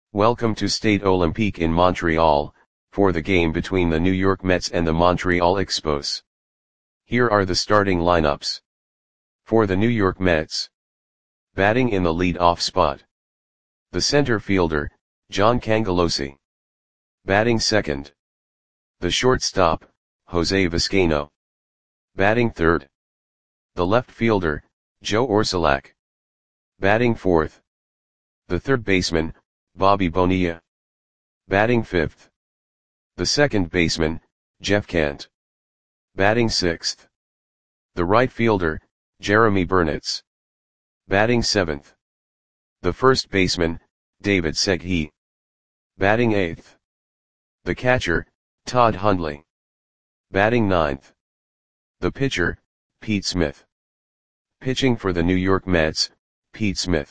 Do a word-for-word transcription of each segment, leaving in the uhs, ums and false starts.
Welcome to Stade Olympique in Montreal, for the game between the New York Mets and the Montreal Expos. Here are the starting lineups. For the New York Mets. Batting in the lead-off spot. The center fielder, John Cangelosi. Batting second. The shortstop, Jose Vizcaino. Batting third. The left fielder, Joe Orsulak. Batting fourth. The third baseman, Bobby Bonilla. Batting fifth. The second baseman, Jeff Kent. Batting sixth. The right fielder, Jeremy Burnitz. Batting seventh. The first baseman, David Segui. Batting eighth. The catcher, Todd Hundley. Batting ninth. The pitcher, Pete Smith. Pitching for the New York Mets, Pete Smith.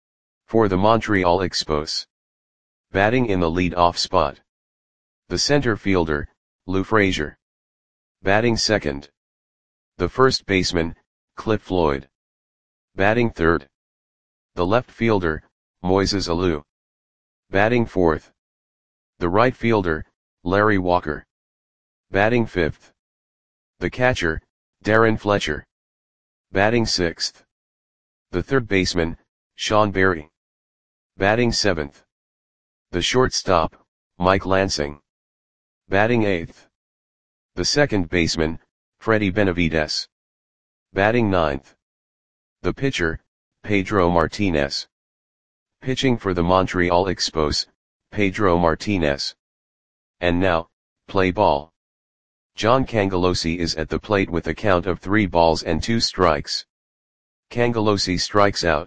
For the Montreal Expos. Batting in the lead-off spot. The center fielder, Lou Frazier. Batting second. The first baseman, Cliff Floyd. Batting third. The left fielder, Moises Alou. Batting fourth. The right fielder, Larry Walker. Batting fifth. The catcher, Darren Fletcher. Batting sixth. The third baseman, Sean Berry. Batting seventh. The shortstop, Mike Lansing. Batting eighth. The second baseman, Freddie Benavides. Batting ninth. The pitcher, Pedro Martinez. Pitching for the Montreal Expos, Pedro Martinez. And now, play ball. John Cangelosi is at the plate with a count of three balls and two strikes. Cangelosi strikes out.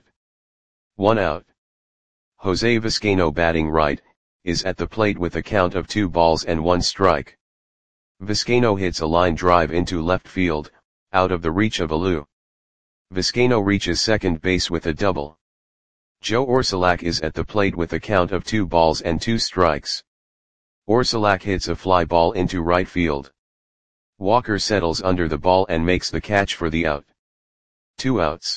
One out. Jose Vizcaino, batting right, is at the plate with a count of two balls and one strike. Vizcaino hits a line drive into left field, out of the reach of Alou. Vizcaino reaches second base with a double. Joe Orsulak is at the plate with a count of two balls and two strikes. Orsulak hits a fly ball into right field. Walker settles under the ball and makes the catch for the out. Two outs.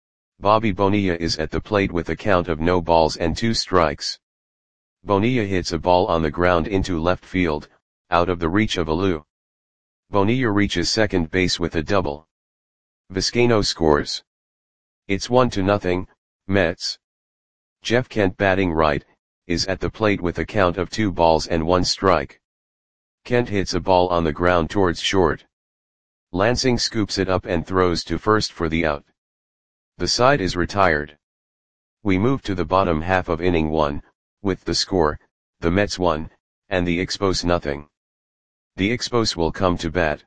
Bobby Bonilla is at the plate with a count of no balls and two strikes. Bonilla hits a ball on the ground into left field, out of the reach of Alou. Bonilla reaches second base with a double. Vizcaino scores. It's one to nothing, Mets. Jeff Kent, batting right, is at the plate with a count of two balls and one strike. Kent hits a ball on the ground towards short. Lansing scoops it up and throws to first for the out. The side is retired. We move to the bottom half of inning one, with the score, the Mets one, and the Expos nothing. The Expos will come to bat.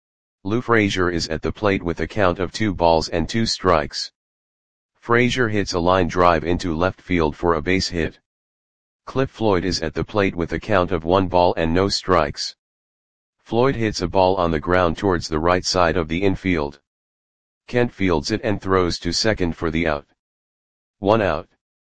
Lou Frazier is at the plate with a count of two balls and two strikes. Frazier hits a line drive into left field for a base hit. Cliff Floyd is at the plate with a count of one ball and no strikes. Floyd hits a ball on the ground towards the right side of the infield. Kent fields it and throws to second for the out. One out.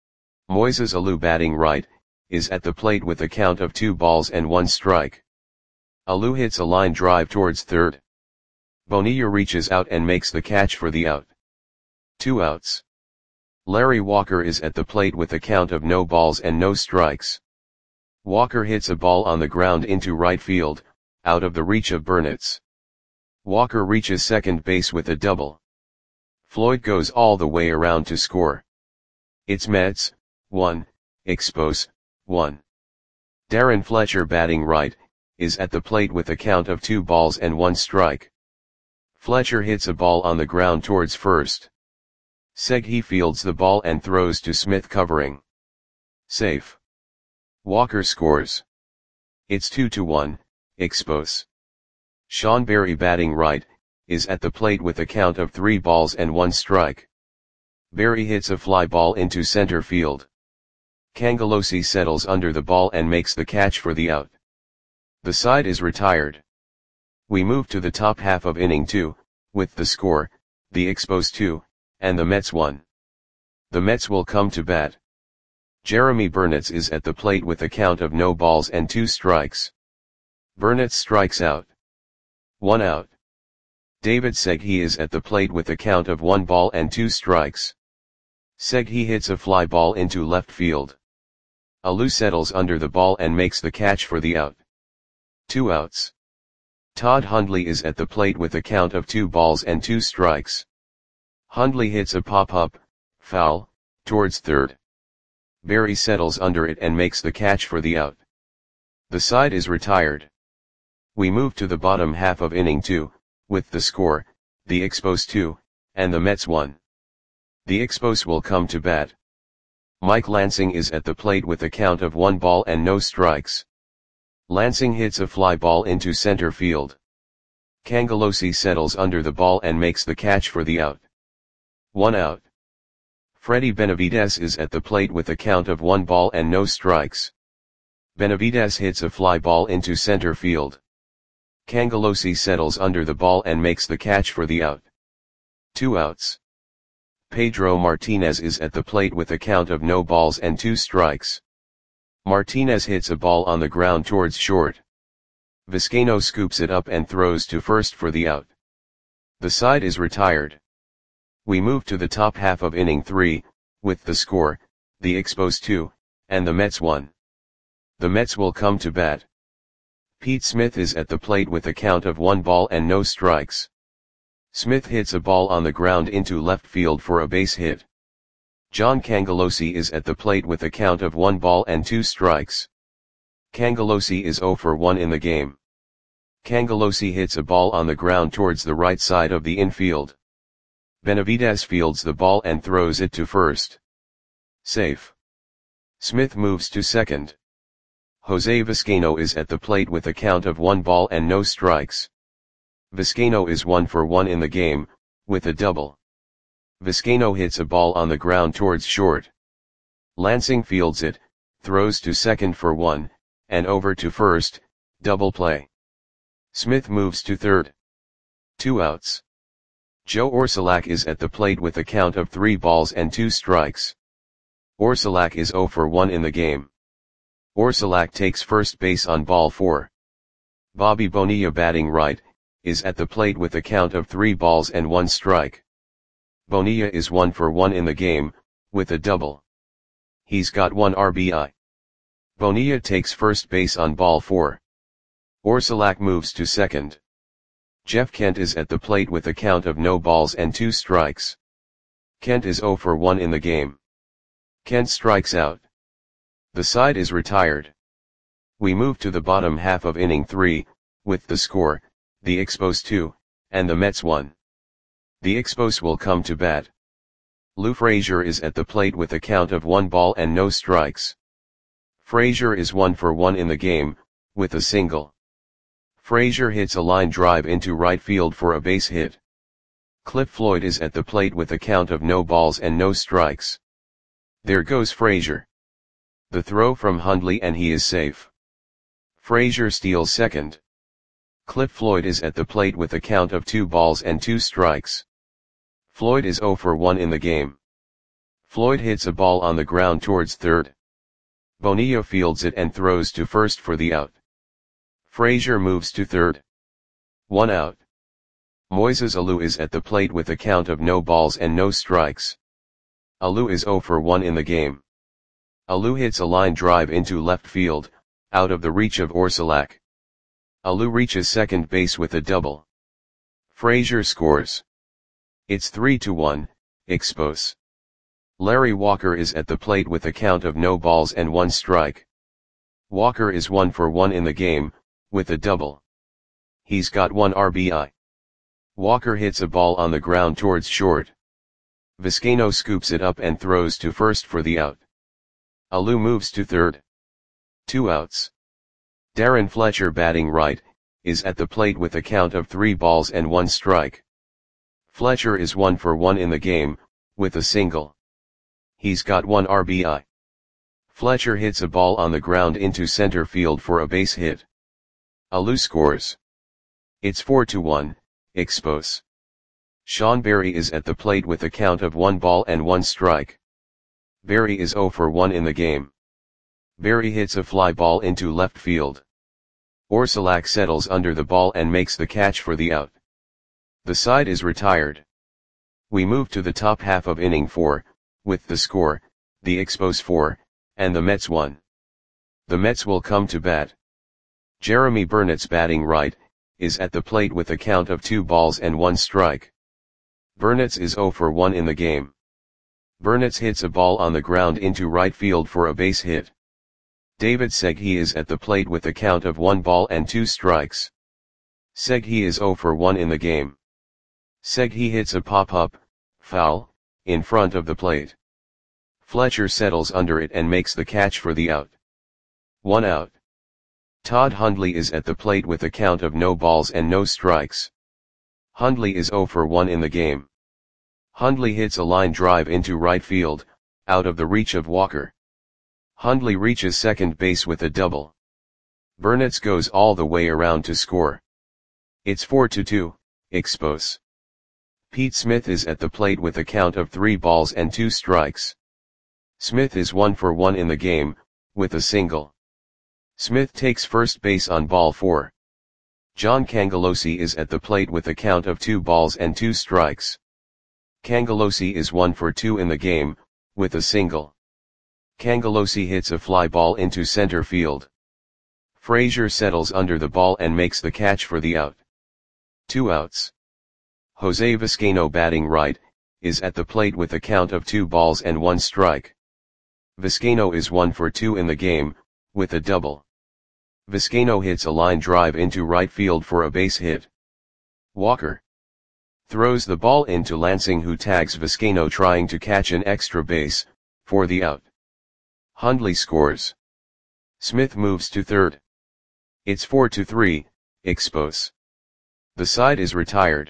Moises Alou, batting right, is at the plate with a count of two balls and one strike. Alou hits a line drive towards third. Bonilla reaches out and makes the catch for the out. Two outs. Larry Walker is at the plate with a count of no balls and no strikes. Walker hits a ball on the ground into right field, out of the reach of Burnitz. Walker reaches second base with a double. Floyd goes all the way around to score. It's Mets, one, Expos, one. Darren Fletcher, batting right, is at the plate with a count of two balls and one strike. Fletcher hits a ball on the ground towards first. Segui fields the ball and throws to Smith, covering. Safe. Walker scores. It's two to one, Expos. Sean Berry, batting right, is at the plate with a count of three balls and one strike. Berry hits a fly ball into center field. Cangelosi settles under the ball and makes the catch for the out. The side is retired. We move to the top half of inning two, with the score, the Expos two, and the Mets one. The Mets will come to bat. Jeremy Burnitz is at the plate with a count of no balls and two strikes. Burnitz strikes out. One out. David Segui is at the plate with a count of one ball and two strikes. Segui hits a fly ball into left field. Alou settles under the ball and makes the catch for the out. Two outs. Todd Hundley is at the plate with a count of two balls and two strikes. Hundley hits a pop-up, foul, towards third. Berry settles under it and makes the catch for the out. The side is retired. We move to the bottom half of inning two, with the score, the Expos two, and the Mets one. The Expos will come to bat. Mike Lansing is at the plate with a count of one ball and no strikes. Lansing hits a fly ball into center field. Cangelosi settles under the ball and makes the catch for the out. One out. Freddie Benavidez is at the plate with a count of one ball and no strikes. Benavidez hits a fly ball into center field. Cangelosi settles under the ball and makes the catch for the out. Two outs. Pedro Martinez is at the plate with a count of no balls and two strikes. Martinez hits a ball on the ground towards short. Vizcaino scoops it up and throws to first for the out. The side is retired. We move to the top half of inning three, with the score, the Expos two, and the Mets one. The Mets will come to bat. Pete Smith is at the plate with a count of one ball and no strikes. Smith hits a ball on the ground into left field for a base hit. John Cangelosi is at the plate with a count of one ball and two strikes. Cangelosi is zero for one in the game. Cangelosi hits a ball on the ground towards the right side of the infield. Benavidez fields the ball and throws it to first. Safe. Smith moves to second. Jose Vizcaino is at the plate with a count of one ball and no strikes. Vizcaino is one for one in the game, with a double. Vizcaino hits a ball on the ground towards short. Lansing fields it, throws to second for one, and over to first, double play. Smith moves to third. Two outs. Joe Orsulak is at the plate with a count of three balls and two strikes. Orsulak is zero for one in the game. Orsulak takes first base on ball four. Bobby Bonilla, batting right, is at the plate with a count of three balls and one strike. Bonilla is one for one in the game, with a double. He's got one R B I. Bonilla takes first base on ball four. Orsulak moves to second. Jeff Kent is at the plate with a count of no balls and two strikes. Kent is zero for one in the game. Kent strikes out. The side is retired. We move to the bottom half of inning three, with the score, the Expos two, and the Mets one. The Expos will come to bat. Lou Frazier is at the plate with a count of one ball and no strikes. Frazier is one for one in the game, with a single. Frazier hits a line drive into right field for a base hit. Cliff Floyd is at the plate with a count of no balls and no strikes. There goes Frazier. The throw from Hundley and he is safe. Frazier steals second. Cliff Floyd is at the plate with a count of two balls and two strikes. Floyd is zero for one in the game. Floyd hits a ball on the ground towards third. Bonilla fields it and throws to first for the out. Frazier moves to third. One out. Moises Alou is at the plate with a count of no balls and no strikes. Alou is zero for one in the game. Alou hits a line drive into left field, out of the reach of Orsulak. Alou reaches second base with a double. Frazier scores. It's three to one, Expos. Larry Walker is at the plate with a count of no balls and one strike. Walker is one for one in the game, with a double. He's got one R B I. Walker hits a ball on the ground towards short. Vizcaino scoops it up and throws to first for the out. Alou moves to third. Two outs. Darren Fletcher, batting right, is at the plate with a count of three balls and one strike. Fletcher is one for one in the game, with a single. He's got one R B I. Fletcher hits a ball on the ground into center field for a base hit. Alou scores. It's four to one, Expos. Sean Berry is at the plate with a count of one ball and one strike. Berry is zero for one in the game. Berry hits a fly ball into left field. Orsulak settles under the ball and makes the catch for the out. The side is retired. We move to the top half of inning four, with the score, the Expos four, and the Mets one. The Mets will come to bat. Jeremy Burnett's batting right, is at the plate with a count of two balls and one strike. Burnett's is zero for one in the game. Burnett's hits a ball on the ground into right field for a base hit. David Segui is at the plate with a count of one ball and two strikes. Segui is zero for one in the game. Segui hits a pop-up, foul, in front of the plate. Fletcher settles under it and makes the catch for the out. One out. Todd Hundley is at the plate with a count of no balls and no strikes. Hundley is zero for one in the game. Hundley hits a line drive into right field, out of the reach of Walker. Hundley reaches second base with a double. Burnett's goes all the way around to score. It's four to two, Expos. Pete Smith is at the plate with a count of three balls and two strikes. Smith is one for one in the game, with a single. Smith takes first base on ball four. John Cangelosi is at the plate with a count of two balls and two strikes. Cangelosi is one for two in the game, with a single. Cangelosi hits a fly ball into center field. Frazier settles under the ball and makes the catch for the out. Two outs. Jose Vizcaino batting right, is at the plate with a count of two balls and one strike. Vizcaino is one for two in the game, with a double. Vizcaino hits a line drive into right field for a base hit. Walker throws the ball into Lansing, who tags Vizcaino trying to catch an extra base, for the out. Hundley scores. Smith moves to third. It's four to three, Expos. The side is retired.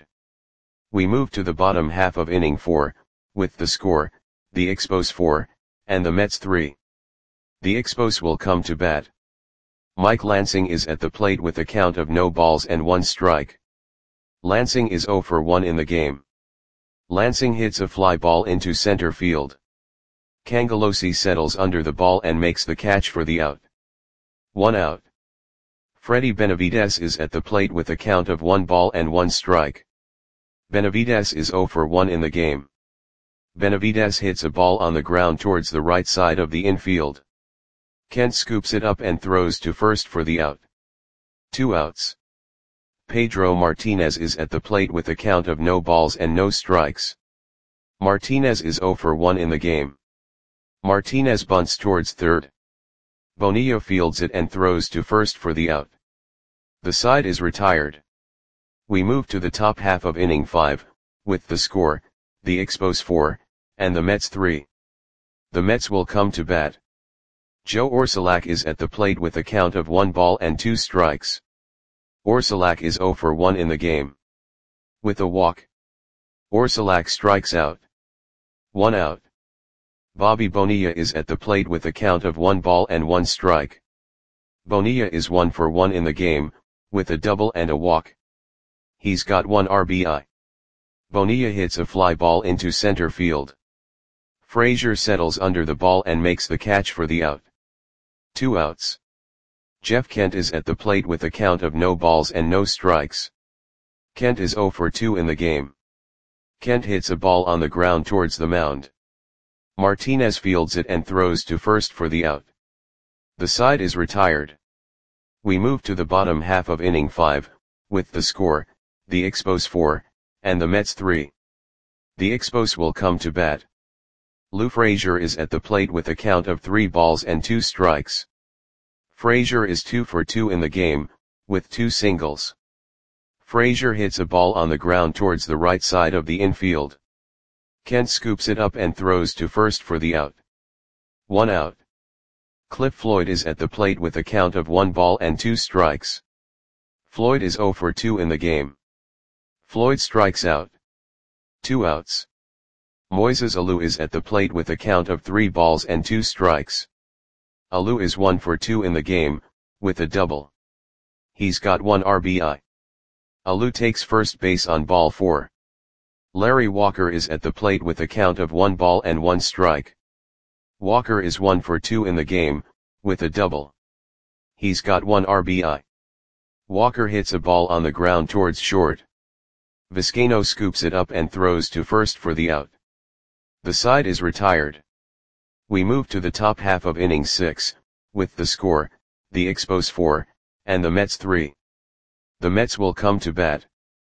We move to the bottom half of inning four, with the score, the Expos four, and the Mets three. The Expos will come to bat. Mike Lansing is at the plate with a count of no balls and one strike. Lansing is zero for one in the game. Lansing hits a fly ball into center field. Cangelosi settles under the ball and makes the catch for the out. One out. Freddie Benavidez is at the plate with a count of one ball and one strike. Benavidez is zero for one in the game. Benavidez hits a ball on the ground towards the right side of the infield. Kent scoops it up and throws to first for the out. Two outs. Pedro Martinez is at the plate with a count of no balls and no strikes. Martinez is zero for one in the game. Martinez bunts towards third. Bonilla fields it and throws to first for the out. The side is retired. We move to the top half of inning five, with the score, the Expos four, and the Mets three. The Mets will come to bat. Joe Orsulak is at the plate with a count of one ball and two strikes. Orsulak is zero for one in the game. With a walk. Orsulak strikes out. One out. Bobby Bonilla is at the plate with a count of one ball and one strike. Bonilla is one for one in the game, with a double and a walk. He's got one R B I. Bonilla hits a fly ball into center field. Frazier settles under the ball and makes the catch for the out. Two outs. Jeff Kent is at the plate with a count of no balls and no strikes. Kent is zero for two in the game. Kent hits a ball on the ground towards the mound. Martinez fields it and throws to first for the out. The side is retired. We move to the bottom half of inning five, with the score, the Expos four, and the Mets three. The Expos will come to bat. Lou Frazier is at the plate with a count of three balls and two strikes. Frazier is two for two in the game, with two singles. Frazier hits a ball on the ground towards the right side of the infield. Kent scoops it up and throws to first for the out. One out. Cliff Floyd is at the plate with a count of one ball and two strikes. Floyd is zero for two in the game. Floyd strikes out. Two outs. Moises Alou is at the plate with a count of three balls and two strikes. Alou is one for two in the game, with a double. He's got one R B I. Alou takes first base on ball four. Larry Walker is at the plate with a count of one ball and one strike. Walker is one for two in the game, with a double. He's got one R B I. Walker hits a ball on the ground towards short. Vizcaino scoops it up and throws to first for the out. The side is retired. We move to the top half of inning six, with the score, the Expos four, and the Mets three. The Mets will come to bat.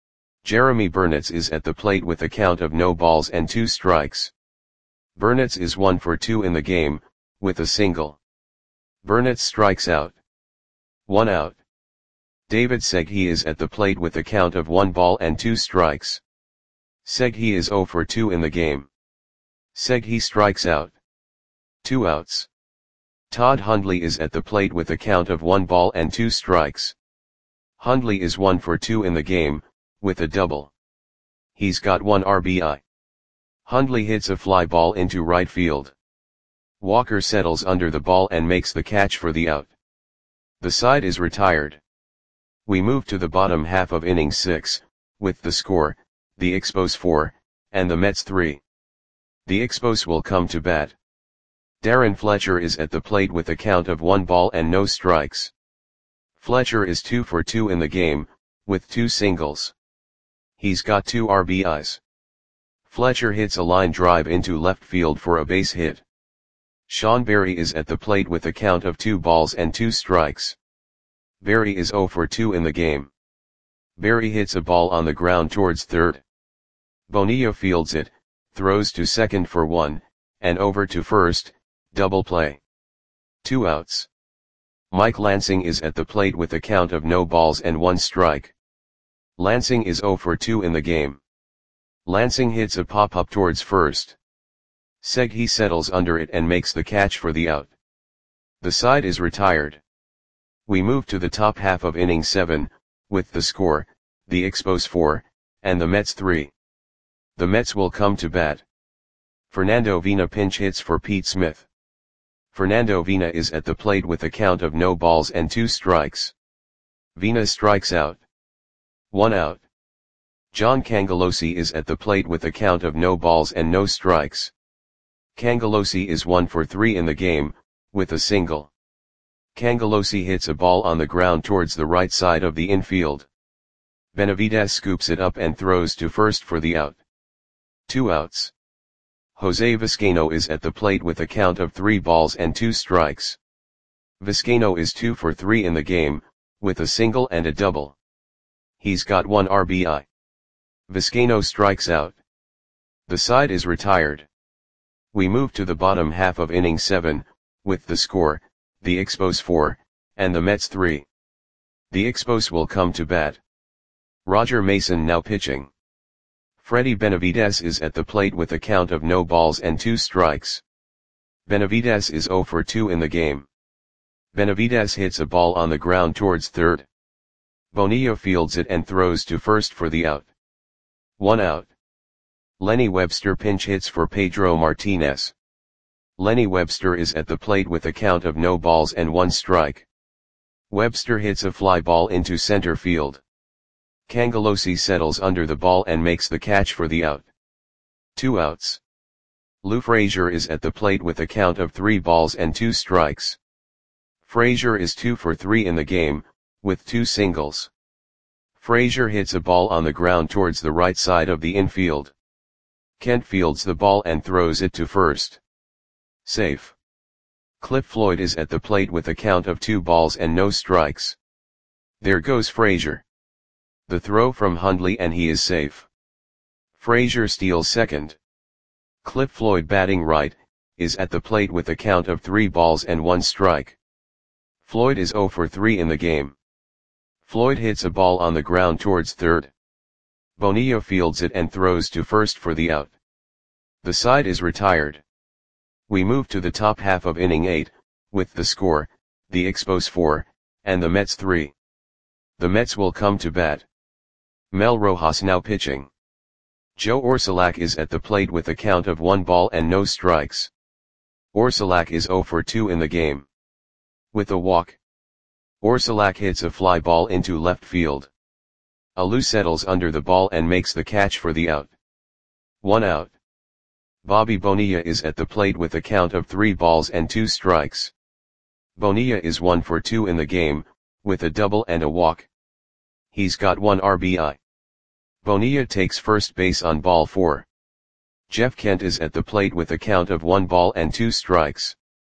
Jeremy Burnitz is at the plate with a count of no balls and two strikes. Burnitz is one for two in the game, with a single. Burnitz strikes out. One out. David Segui is at the plate with a count of one ball and two strikes. Segui is zero for two in the game. Segui strikes out. Two outs. Todd Hundley is at the plate with a count of one ball and two strikes. Hundley is one for two in the game, with a double. He's got one R B I. Hundley hits a fly ball into right field. Walker settles under the ball and makes the catch for the out. The side is retired. We move to the bottom half of inning six, with the score, the Expos four, and the Mets three. The Expos will come to bat. Darren Fletcher is at the plate with a count of one ball and no strikes. Fletcher is two for two in the game, with two singles. He's got two R B Is. Fletcher hits a line drive into left field for a base hit. Sean Berry is at the plate with a count of two balls and two strikes. Berry is zero for two in the game. Berry hits a ball on the ground towards third. Bonilla fields it, throws to second for one, and over to first, double play. Two outs. Mike Lansing is at the plate with a count of no balls and one strike. Lansing is zero for two in the game. Lansing hits a pop-up towards first. Segui settles under it and makes the catch for the out. The side is retired. We move to the top half of inning seven, with the score, the Expos four, and the Mets three. The Mets will come to bat. Fernando Vina pinch hits for Pete Smith. Fernando Vina is at the plate with a count of no balls and two strikes. Vina strikes out. One out. John Cangelosi is at the plate with a count of no balls and no strikes. Cangelosi is one for three in the game, with a single. Cangelosi hits a ball on the ground towards the right side of the infield. Benavidez scoops it up and throws to first for the out. Two outs. Jose Vizcaino is at the plate with a count of three balls and two strikes. Vizcaino is two for three in the game, with a single and a double. He's got one R B I. Vizcaino strikes out. The side is retired. We move to the bottom half of inning seven, with the score, the Expos four, and the Mets three. The Expos will come to bat. Roger Mason now pitching. Freddie Benavidez is at the plate with a count of no balls and two strikes. Benavidez is zero for two in the game. Benavidez hits a ball on the ground towards third. Bonilla fields it and throws to first for the out. One out. Lenny Webster pinch hits for Pedro Martinez. Lenny Webster is at the plate with a count of no balls and one strike. Webster hits a fly ball into center field. Cangelosi settles under the ball and makes the catch for the out. Two outs. Lou Frazier is at the plate with a count of three balls and two strikes. Frazier is two for three in the game, with two singles. Frazier hits a ball on the ground towards the right side of the infield. Kent fields the ball and throws it to first. Safe. Cliff Floyd is at the plate with a count of two balls and no strikes. There goes Frazier. The throw from Hundley and he is safe. Frazier steals second. Cliff Floyd batting right, is at the plate with a count of three balls and one strike. Floyd is zero for three in the game. Floyd hits a ball on the ground towards third. Bonilla fields it and throws to first for the out. The side is retired. We move to the top half of inning eight, with the score, the Expos four, and the Mets three. The Mets will come to bat. Mel Rojas now pitching. Joe Orsulak is at the plate with a count of one ball and no strikes. Orsulak is zero for two in the game. With a walk. Orsulak hits a fly ball into left field. Alou settles under the ball and makes the catch for the out. One out. Bobby Bonilla is at the plate with a count of three balls and two strikes. Bonilla is one for two in the game, with a double and a walk. He's got one R B I. Bonilla takes first base on ball four. Jeff Kent is at the plate with a count of one ball and two strikes.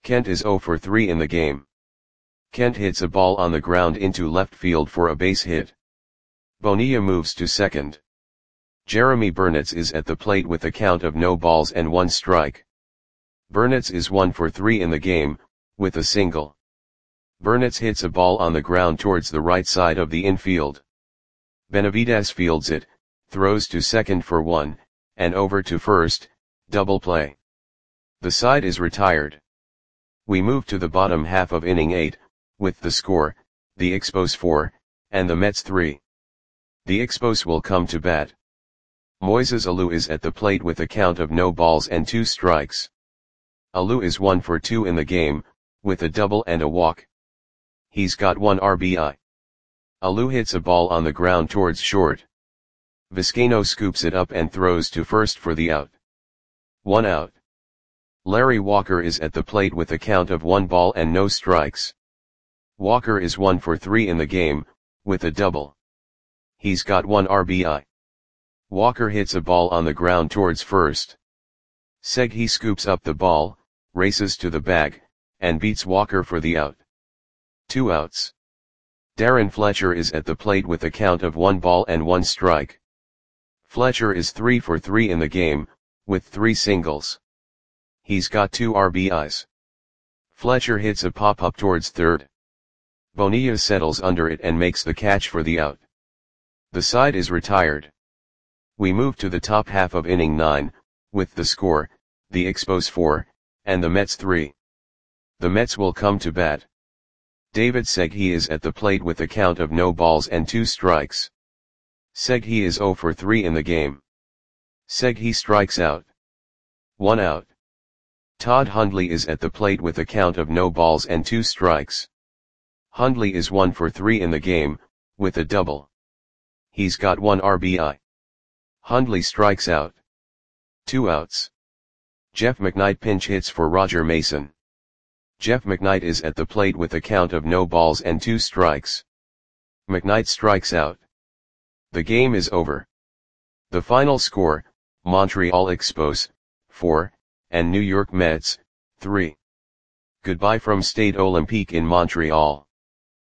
Kent is zero for three in the game. Kent hits a ball on the ground into left field for a base hit. Bonilla moves to second. Jeremy Burnitz is at the plate with a count of no balls and one strike. Burnitz is one for three in the game, with a single. Burnitz hits a ball on the ground towards the right side of the infield. Benavidez fields it, throws to second for one, and over to first, double play. The side is retired. We move to the bottom half of inning eight, with the score, the Expos four, and the Mets three. The Expos will come to bat. Moises Alou is at the plate with a count of no balls and two strikes. Alou is one for two in the game, with a double and a walk. He's got one R B I. Alou hits a ball on the ground towards short. Vizcaino scoops it up and throws to first for the out. One out. Larry Walker is at the plate with a count of one ball and no strikes. Walker is one for three in the game, with a double. He's got one R B I. Walker hits a ball on the ground towards first. Segui scoops up the ball, races to the bag, and beats Walker for the out. Two outs. Darren Fletcher is at the plate with a count of one ball and one strike. Fletcher is three for three in the game, with three singles. He's got two R B Is. Fletcher hits a pop-up towards third. Bonilla settles under it and makes the catch for the out. The side is retired. We move to the top half of inning nine, with the score, the Expos four, and the Mets three. The Mets will come to bat. David Segui is at the plate with a count of no balls and two strikes. Segui is zero for three in the game. Segui strikes out. One out. Todd Hundley is at the plate with a count of no balls and two strikes. Hundley is one for three in the game, with a double. He's got one R B I. Hundley strikes out. Two outs. Jeff McKnight pinch hits for Roger Mason. Jeff McKnight is at the plate with a count of no balls and two strikes. McKnight strikes out. The game is over. The final score, Montreal Expos, four, and New York Mets, three. Goodbye from Stade Olympique in Montreal.